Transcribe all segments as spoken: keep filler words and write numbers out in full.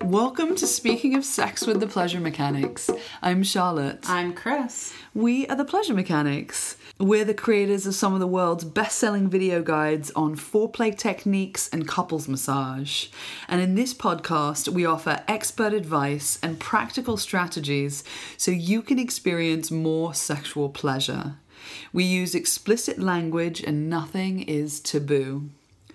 Welcome to Speaking of Sex with the Pleasure Mechanics. I'm Charlotte. I'm Chris. We are the Pleasure Mechanics. We're the creators of some of the world's best-selling video guides on foreplay techniques and couples massage. And in this podcast, we offer expert advice and practical strategies so you can experience more sexual pleasure. We use explicit language and nothing is taboo.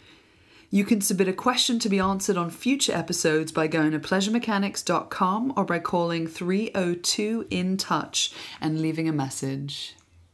You can submit a question to be answered on future episodes by going to pleasure mechanics dot com or by calling three oh two in touch and leaving a message.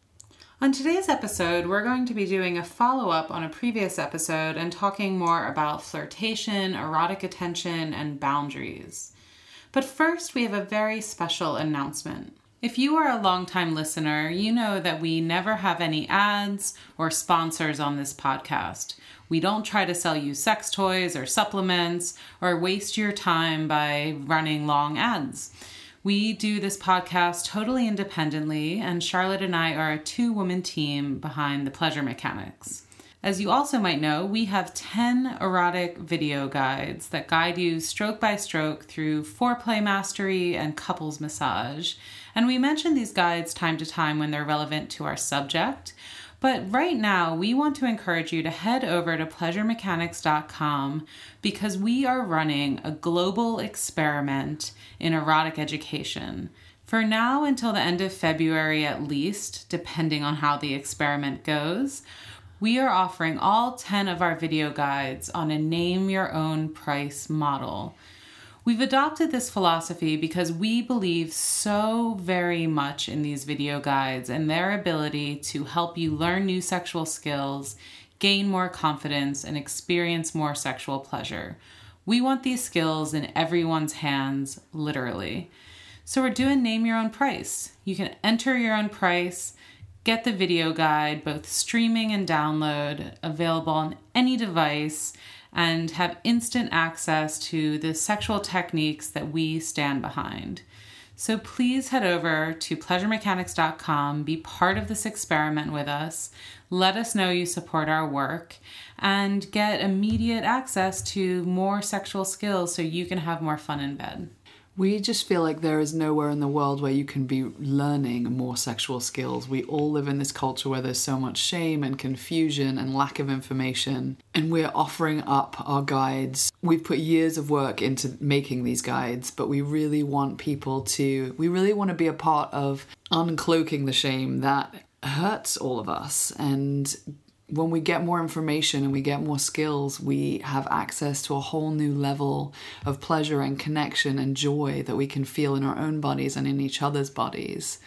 On today's episode, we're going to be doing a follow-up on a previous episode and talking more about flirtation, erotic attention, and boundaries. But first, we have a very special announcement. If you are a longtime listener, you know that we never have any ads or sponsors on this podcast. We don't try to sell you sex toys or supplements or waste your time by running long ads. We do this podcast totally independently, and Charlotte and I are a two-woman team behind the Pleasure Mechanics. As you also might know, we have ten erotic video guides that guide you stroke by stroke through foreplay mastery and couples massage. And we mention these guides time to time when they're relevant to our subject. But right now, we want to encourage you to head over to pleasure mechanics dot com because we are running a global experiment in erotic education. For now, until the end of February at least, depending on how the experiment goes, we are offering all ten of our video guides on a name-your-own price model. We've adopted this philosophy because we believe so very much in these video guides and their ability to help you learn new sexual skills, gain more confidence, and experience more sexual pleasure. We want these skills in everyone's hands, literally. So we're doing name your own price. You can enter your own price, get the video guide, both streaming and download, available on any device, and have instant access to the sexual techniques that we stand behind. So please head over to pleasure mechanics dot com, be part of this experiment with us, let us know you support our work, and get immediate access to more sexual skills so you can have more fun in bed. We just feel like there is nowhere in the world where you can be learning more sexual skills. We all live in this culture where there's so much shame and confusion and lack of information. And we're offering up our guides. We've put years of work into making these guides, but we really want people to, we really want to be a part of uncloaking the shame that hurts all of us. And when we get more information and we get more skills, we have access to a whole new level of pleasure and connection and joy that we can feel in our own bodies and in each other's bodies.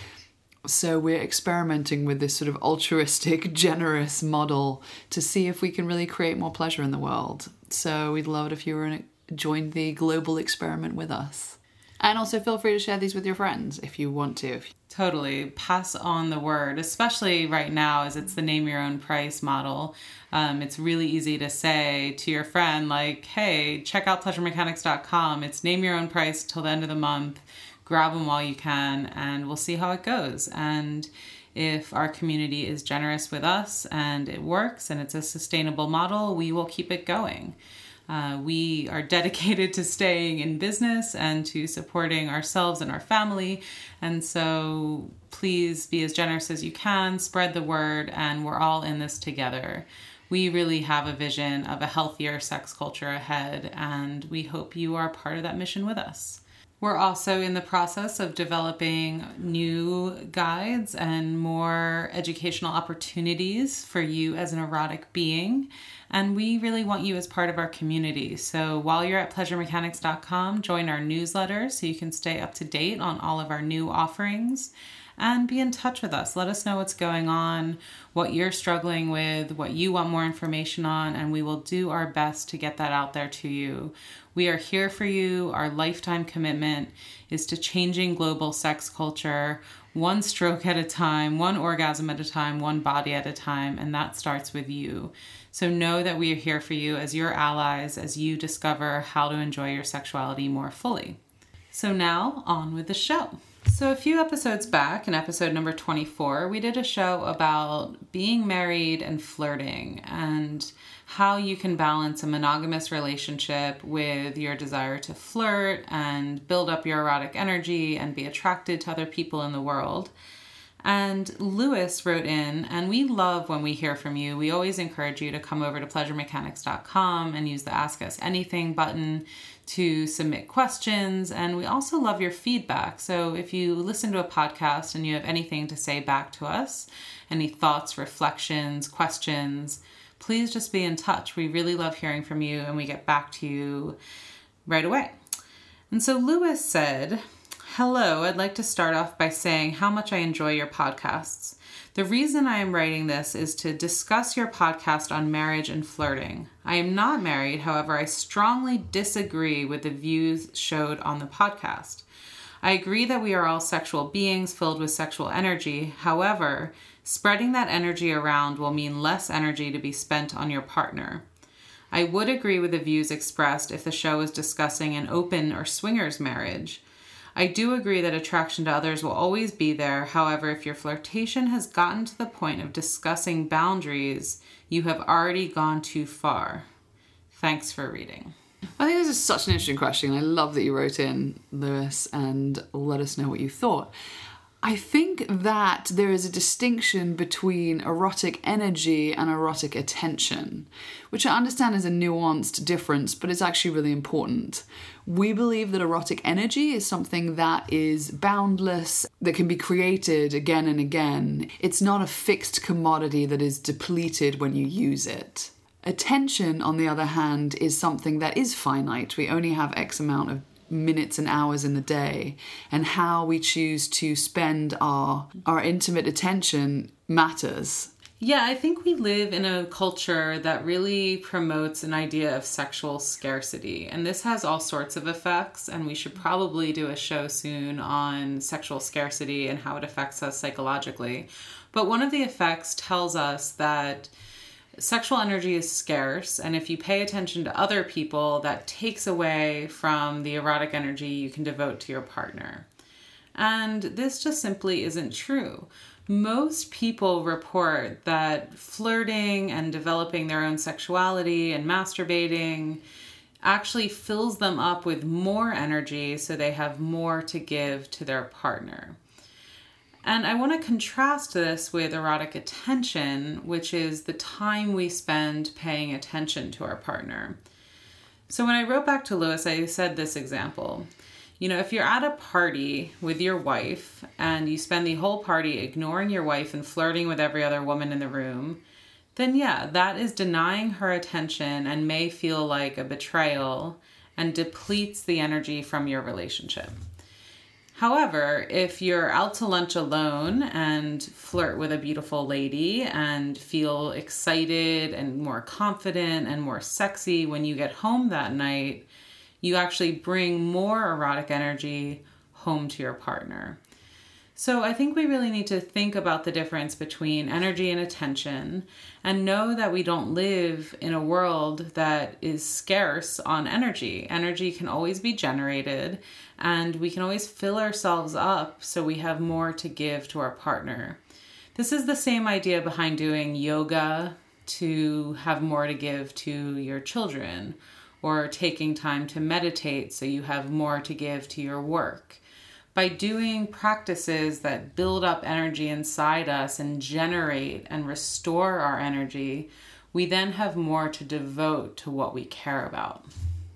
So we're experimenting with this sort of altruistic, generous model to see if we can really create more pleasure in the world. So we'd love it if you were in a, join the global experiment with us. And also feel free to share these with your friends if you want to. Totally. Pass on the word, especially right now as it's the name your own price model. Um, it's really easy to say to your friend, like, hey, check out pleasure mechanics dot com. It's name your own price till the end of the month. Grab them while you can, and we'll see how it goes. And if our community is generous with us and it works and it's a sustainable model, we will keep it going. Uh, we are dedicated to staying in business and to supporting ourselves and our family. And so please be as generous as you can, spread the word, and we're all in this together. We really have a vision of a healthier sex culture ahead, and we hope you are part of that mission with us. We're also in the process of developing new guides and more educational opportunities for you as an erotic being. And we really want you as part of our community. So while you're at pleasure mechanics dot com, join our newsletter so you can stay up to date on all of our new offerings. And be in touch with us. Let us know what's going on, what you're struggling with, what you want more information on, and we will do our best to get that out there to you. We are here for you. Our lifetime commitment is to changing global sex culture, one stroke at a time, one orgasm at a time, one body at a time, and that starts with you. So know that we are here for you as your allies as you discover how to enjoy your sexuality more fully. So now, on with the show. So a few episodes back, in episode number twenty-four, we did a show about being married and flirting and how you can balance a monogamous relationship with your desire to flirt and build up your erotic energy and be attracted to other people in the world. And Lewis wrote in, and we love when we hear from you. We always encourage you to come over to pleasure mechanics dot com and use the Ask Us Anything button to submit questions. And we also love your feedback. So if you listen to a podcast and you have anything to say back to us, any thoughts, reflections, questions, please just be in touch. We really love hearing from you and we get back to you right away. And so Lewis said, "Hello, I'd like to start off by saying how much I enjoy your podcasts. The reason I am writing this is to discuss your podcast on marriage and flirting. I am not married, however, I strongly disagree with the views showed on the podcast. I agree that we are all sexual beings filled with sexual energy. However, spreading that energy around will mean less energy to be spent on your partner. I would agree with the views expressed if the show is discussing an open or swingers marriage. I do agree that attraction to others will always be there. However, if your flirtation has gotten to the point of discussing boundaries, you have already gone too far. Thanks for reading." I think this is such an interesting question. I love that you wrote in, Lewis, and let us know what you thought. I think that there is a distinction between erotic energy and erotic attention, which I understand is a nuanced difference, but it's actually really important. We believe that erotic energy is something that is boundless, that can be created again and again. It's not a fixed commodity that is depleted when you use it. Attention, on the other hand, is something that is finite. We only have X amount of minutes and hours in the day, and how we choose to spend our our intimate attention matters. Yeah, I think we live in a culture that really promotes an idea of sexual scarcity, and this has all sorts of effects, and we should probably do a show soon on sexual scarcity and how it affects us psychologically. But one of the effects tells us that sexual energy is scarce, and if you pay attention to other people, that takes away from the erotic energy you can devote to your partner. And this just simply isn't true. Most people report that flirting and developing their own sexuality and masturbating actually fills them up with more energy, so they have more to give to their partner. And I want to contrast this with erotic attention, which is the time we spend paying attention to our partner. So when I wrote back to Lewis, I said this example. You know, if you're at a party with your wife and you spend the whole party ignoring your wife and flirting with every other woman in the room, then yeah, that is denying her attention and may feel like a betrayal and depletes the energy from your relationship. However, if you're out to lunch alone and flirt with a beautiful lady and feel excited and more confident and more sexy when you get home that night, you actually bring more erotic energy home to your partner. So I think we really need to think about the difference between energy and attention and know that we don't live in a world that is scarce on energy. Energy can always be generated, and we can always fill ourselves up so we have more to give to our partner. This is the same idea behind doing yoga to have more to give to your children, or taking time to meditate so you have more to give to your work. By doing practices that build up energy inside us and generate and restore our energy, we then have more to devote to what we care about.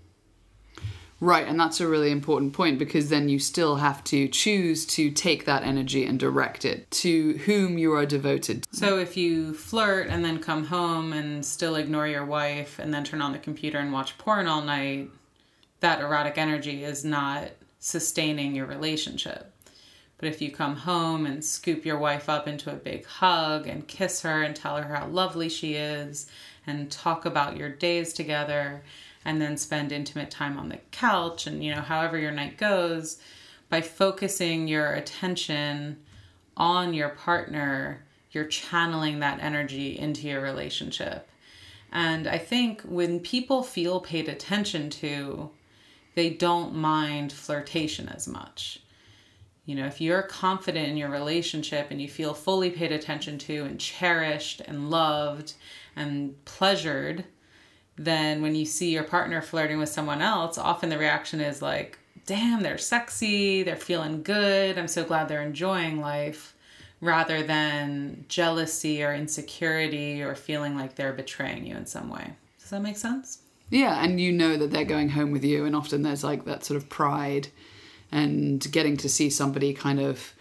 Right, and that's a really important point, because then you still have to choose to take that energy and direct it to whom you are devoted. So if you flirt and then come home and still ignore your wife and then turn on the computer and watch porn all night, that erotic energy is not sustaining your relationship. But if you come home and scoop your wife up into a big hug and kiss her and tell her how lovely she is and talk about your days together, and then spend intimate time on the couch and, you know, however your night goes, by focusing your attention on your partner, you're channeling that energy into your relationship. And I think when people feel paid attention to, they don't mind flirtation as much. You know, if you're confident in your relationship and you feel fully paid attention to and cherished and loved and pleasured, then when you see your partner flirting with someone else, often the reaction is like, damn, they're sexy, they're feeling good, I'm so glad they're enjoying life, rather than jealousy or insecurity or feeling like they're betraying you in some way. Does that make sense? Yeah, and you know that they're going home with you, and often there's like that sort of pride, and getting to see somebody kind of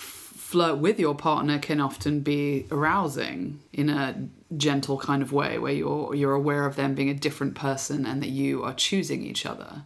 flirt with your partner can often be arousing in a gentle kind of way, where you're you're aware of them being a different person and that you are choosing each other.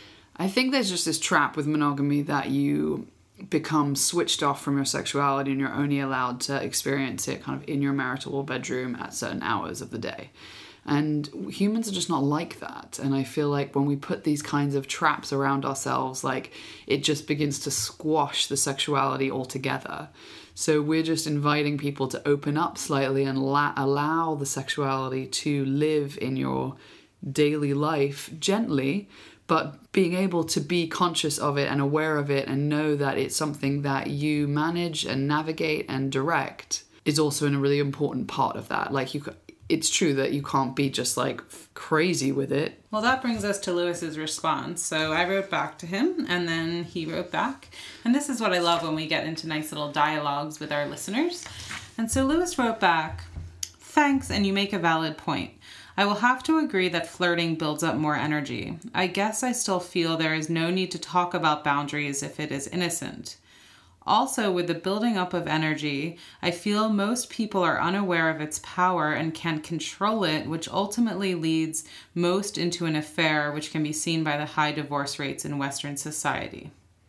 I think there's just this trap with monogamy that you become switched off from your sexuality and you're only allowed to experience it kind of in your marital bedroom at certain hours of the day. And humans are just not like that. And I feel like when we put these kinds of traps around ourselves, like it just begins to squash the sexuality altogether. So we're just inviting people to open up slightly and la- allow the sexuality to live in your daily life gently, but being able to be conscious of it and aware of it and know that it's something that you manage and navigate and direct is also a really important part of that. Like you It's true that you can't be just like crazy with it. Well, that brings us to Lewis's response. So I wrote back to him and then he wrote back. And this is what I love when we get into nice little dialogues with our listeners. And so Lewis wrote back, "Thanks, and you make a valid point. I will have to agree that flirting builds up more energy. I guess I still feel there is no need to talk about boundaries if it is innocent. Also, with the building up of energy, I feel most people are unaware of its power and can't control it, which ultimately leads most into an affair, which can be seen by the high divorce rates in Western society."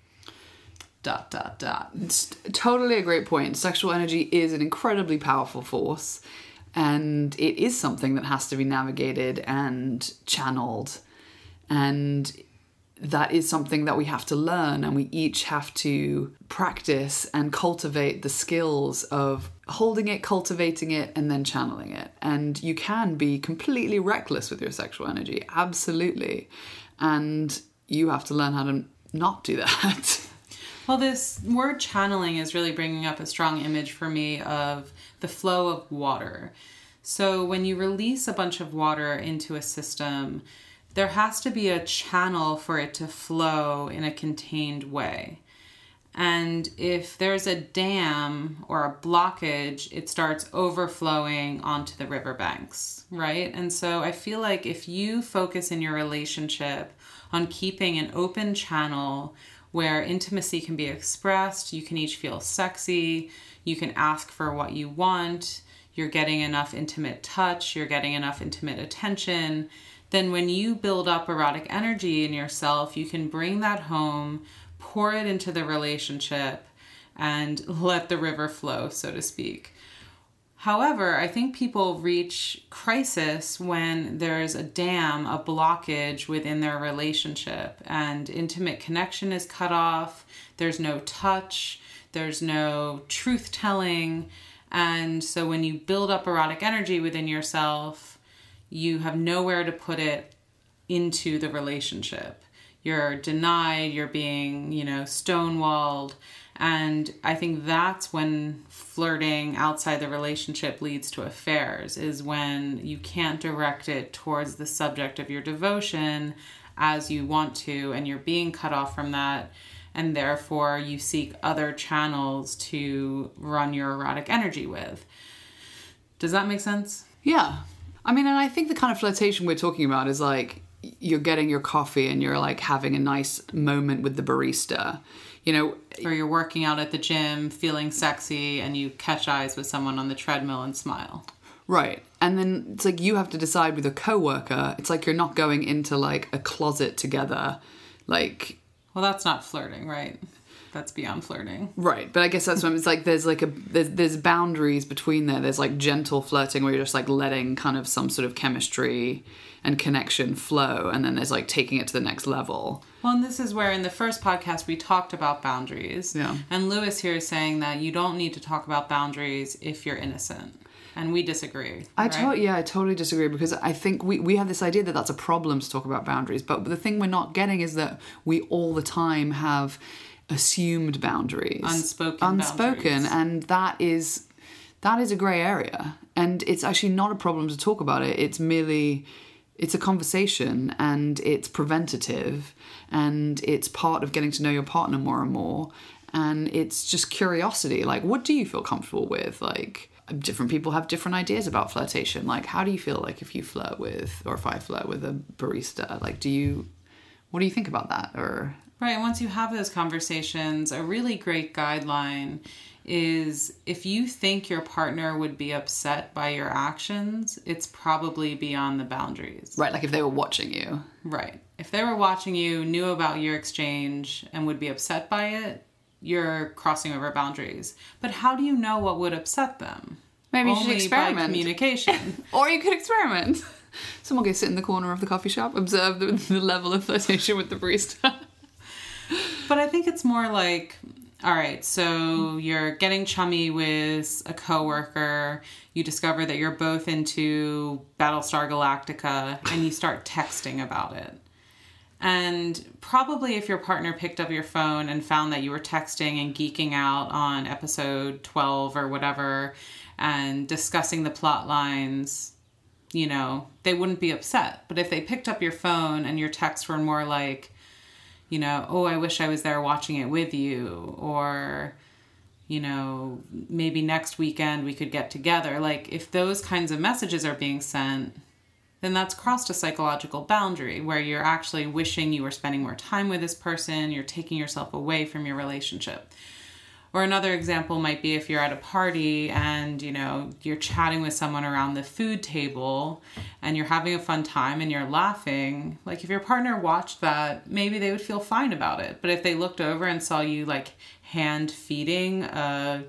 Dot, dot, dot. It's totally a great point. Sexual energy is an incredibly powerful force, and it is something that has to be navigated and channeled. And that is something that we have to learn, and we each have to practice and cultivate the skills of holding it, cultivating it, and then channeling it. And you can be completely reckless with your sexual energy, absolutely. And you have to learn how to not do that. Well, this word channeling is really bringing up a strong image for me of the flow of water. So when you release a bunch of water into a system, there has to be a channel for it to flow in a contained way. And if there's a dam or a blockage, it starts overflowing onto the riverbanks, right? And so I feel like if you focus in your relationship on keeping an open channel where intimacy can be expressed, you can each feel sexy, you can ask for what you want, you're getting enough intimate touch, you're getting enough intimate attention, then when you build up erotic energy in yourself, you can bring that home, pour it into the relationship, and let the river flow, so to speak. However, I think people reach crisis when there's a dam, a blockage within their relationship, and intimate connection is cut off, there's no touch, there's no truth-telling, and so when you build up erotic energy within yourself, you have nowhere to put it into the relationship. You're denied, you're being, you know, stonewalled. And I think that's when flirting outside the relationship leads to affairs, is when you can't direct it towards the subject of your devotion as you want to, and you're being cut off from that. And therefore you seek other channels to run your erotic energy with. Does that make sense? Yeah. I mean, and I think the kind of flirtation we're talking about is like, you're getting your coffee and you're like having a nice moment with the barista, you know. Or you're working out at the gym, feeling sexy, and you catch eyes with someone on the treadmill and smile. Right. And then it's like you have to decide with a coworker. It's like you're not going into like a closet together. Like, well, that's not flirting, right? That's beyond flirting. Right. But I guess that's when it's like there's like a there's there's boundaries between there. There's like gentle flirting where you're just like letting kind of some sort of chemistry and connection flow, and then there's like taking it to the next level. Well, and this is where in the first podcast we talked about boundaries. Yeah. And Lewis here is saying that you don't need to talk about boundaries if you're innocent. And we disagree. I right? to- yeah, I totally disagree, because I think we, we have this idea that that's a problem to talk about boundaries. But the thing we're not getting is that we all the time have assumed boundaries. Unspoken Unspoken. boundaries. And that is, that is a grey area. And it's actually not a problem to talk about it. It's merely, it's a conversation, and it's preventative, and it's part of getting to know your partner more and more. And it's just curiosity. Like, what do you feel comfortable with? Like, different people have different ideas about flirtation. Like, how do you feel like if you flirt with, or if I flirt with a barista? Like, do you, what do you think about that? Or Right, and once you have those conversations, a really great guideline is if you think your partner would be upset by your actions, it's probably beyond the boundaries. Right, like if they were watching you. Right. If they were watching you, knew about your exchange, and would be upset by it, you're crossing over boundaries. But how do you know what would upset them? Maybe you Only should experiment. by communication. Or you could experiment. Someone go sit in the corner of the coffee shop, observe the, the level of flirtation with the barista. But I think it's more like, all right, so you're getting chummy with a coworker, you discover that you're both into Battlestar Galactica, and you start texting about it. And probably if your partner picked up your phone and found that you were texting and geeking out on episode twelve or whatever and discussing the plot lines, you know, they wouldn't be upset. But if they picked up your phone and your texts were more like, you know, oh, I wish I was there watching it with you, or, you know, maybe next weekend we could get together. Like, if those kinds of messages are being sent, then that's crossed a psychological boundary where you're actually wishing you were spending more time with this person, you're taking yourself away from your relationship. Or another example might be if you're at a party and, you know, you're chatting with someone around the food table and you're having a fun time and you're laughing. Like, if your partner watched that, maybe they would feel fine about it. But if they looked over and saw you, like, hand feeding a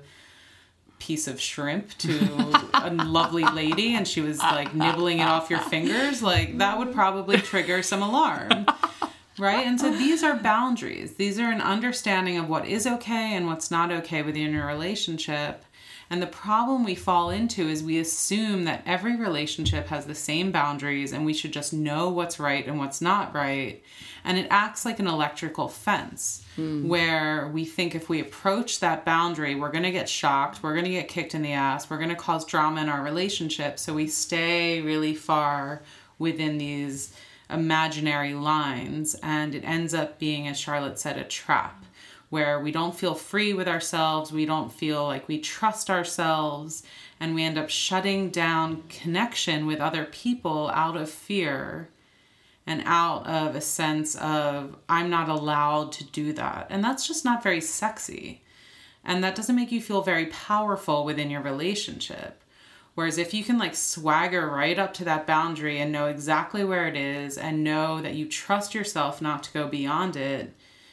piece of shrimp to a lovely lady and she was, like, nibbling it off your fingers, like, that would probably trigger some alarm. Right? And so these are boundaries. These are an understanding of what is okay and what's not okay within your relationship. And the problem we fall into is we assume that every relationship has the same boundaries and we should just know what's right and what's not right. And it acts like an electrical fence mm. where we think if we approach that boundary, we're going to get shocked, we're going to get kicked in the ass, we're going to cause drama in our relationship. So we stay really far within these imaginary lines, and it ends up being, as Charlotte said, a trap where we don't feel free with ourselves, we don't feel like we trust ourselves, and we end up shutting down connection with other people out of fear and out of a sense of, I'm not allowed to do that. And that's just not very sexy. And that doesn't make you feel very powerful within your relationship. Whereas if you can, like, swagger right up to that boundary and know exactly where it is and know that you trust yourself not to go beyond it,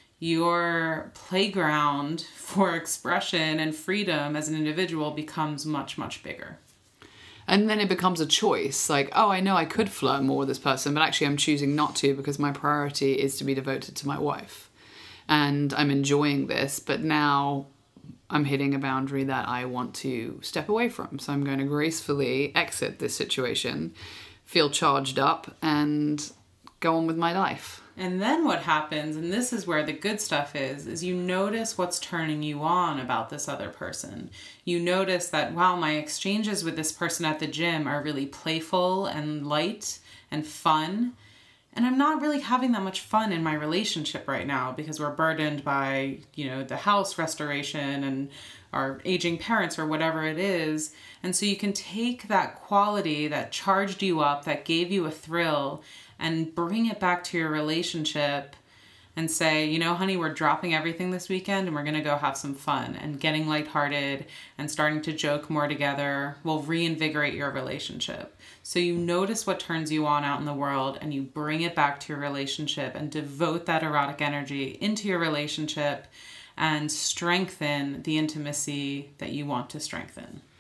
your playground for expression and freedom as an individual becomes much, much bigger. And then it becomes a choice. Like, oh, I know I could flirt more with this person, but actually I'm choosing not to because my priority is to be devoted to my wife. And I'm enjoying this, but now I'm hitting a boundary that I want to step away from. So I'm going to gracefully exit this situation, feel charged up, and go on with my life. And then what happens, and this is where the good stuff is, is you notice what's turning you on about this other person. You notice that, wow, my exchanges with this person at the gym are really playful and light and fun. And I'm not really having that much fun in my relationship right now because we're burdened by, you know, the house restoration and our aging parents or whatever it is. And so you can take that quality that charged you up, that gave you a thrill, and bring it back to your relationship and say, you know, honey, we're dropping everything this weekend and we're going to go have some fun. And getting lighthearted and starting to joke more together will reinvigorate your relationship. So you notice what turns you on out in the world and you bring it back to your relationship and devote that erotic energy into your relationship and strengthen the intimacy that you want to strengthen.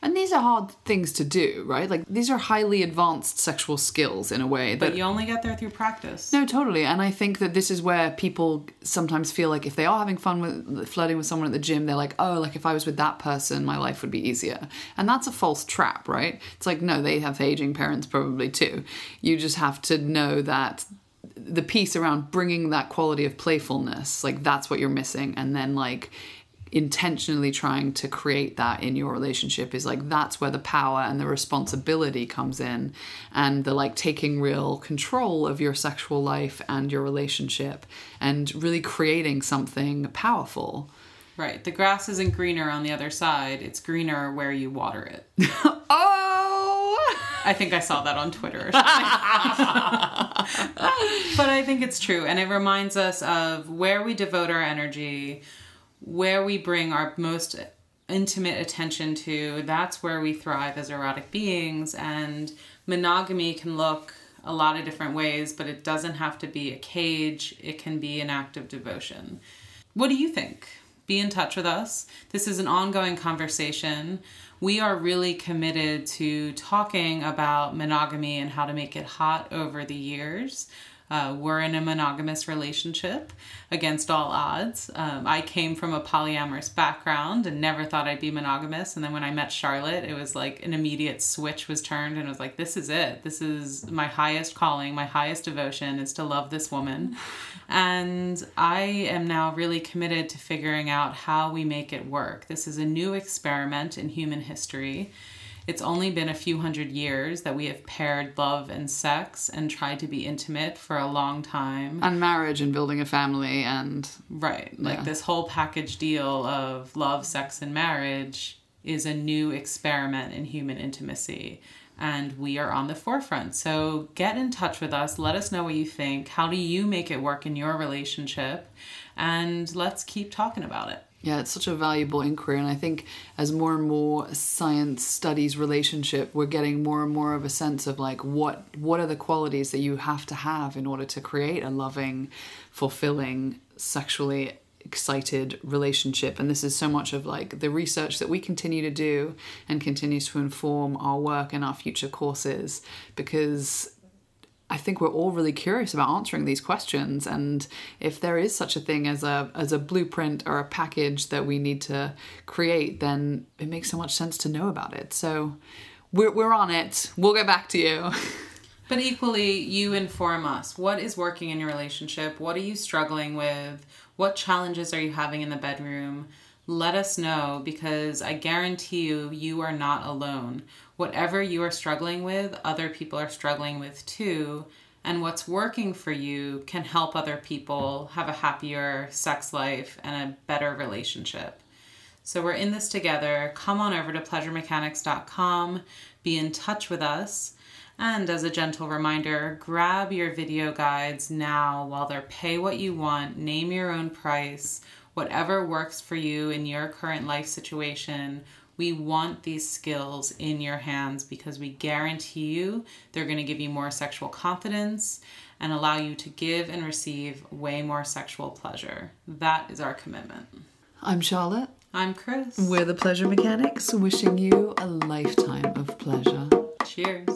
And these are hard things to do, right? Like, these are highly advanced sexual skills in a way. That, but you only get there through practice. No, totally. And I think that this is where people sometimes feel like if they are having fun with flirting with someone at the gym, they're like, oh, like if I was with that person, my life would be easier. And that's a false trap, right? It's like, no, they have aging parents probably too. You just have to know that the piece around bringing that quality of playfulness, like that's what you're missing. And then like intentionally trying to create that in your relationship is like, that's where the power and the responsibility comes in, and the like taking real control of your sexual life and your relationship and really creating something powerful. Right. The grass isn't greener on the other side. It's greener where you water it. Oh! I think I saw that on Twitter or something. But I think it's true. And it reminds us of where we devote our energy, where we bring our most intimate attention to. That's where we thrive as erotic beings. And monogamy can look a lot of different ways, but it doesn't have to be a cage. It can be an act of devotion. What do you think? Be in touch with us. This is an ongoing conversation. We are really committed to talking about monogamy and how to make it hot over the years. Uh, we're in a monogamous relationship against all odds. Um, I came from a polyamorous background and never thought I'd be monogamous. And then when I met Charlotte, it was like an immediate switch was turned and it was like, this is it. This is my highest calling. My highest devotion is to love this woman. And I am now really committed to figuring out how we make it work. This is a new experiment in human history. It's only been a few hundred years that we have paired love and sex and tried to be intimate for a long time. And marriage and building a family and... Right. Like yeah. This whole package deal of love, sex, and marriage is a new experiment in human intimacy. And we are on the forefront. So get in touch with us. Let us know what you think. How do you make it work in your relationship? And let's keep talking about it. Yeah, it's such a valuable inquiry. And I think as more and more science studies relationship, we're getting more and more of a sense of like, what what are the qualities that you have to have in order to create a loving, fulfilling, sexually excited relationship. And this is so much of like the research that we continue to do and continues to inform our work and our future courses, because I think we're all really curious about answering these questions. And if there is such a thing as a as a blueprint or a package that we need to create, then it makes so much sense to know about it. So we're we're on it. We'll get back to you. But equally, you inform us. What is working in your relationship? What are you struggling with? What challenges are you having in the bedroom? Let us know, because I guarantee you, you are not alone. Whatever you are struggling with, other people are struggling with too. And what's working for you can help other people have a happier sex life and a better relationship. So we're in this together. Come on over to pleasure mechanics dot com. Be in touch with us. And as a gentle reminder, grab your video guides now while they're pay what you want, name your own price, whatever works for you in your current life situation. We want these skills in your hands because we guarantee you they're going to give you more sexual confidence and allow you to give and receive way more sexual pleasure. That is our commitment. I'm Charlotte. I'm Chris. We're the Pleasure Mechanics, wishing you a lifetime of pleasure. Cheers.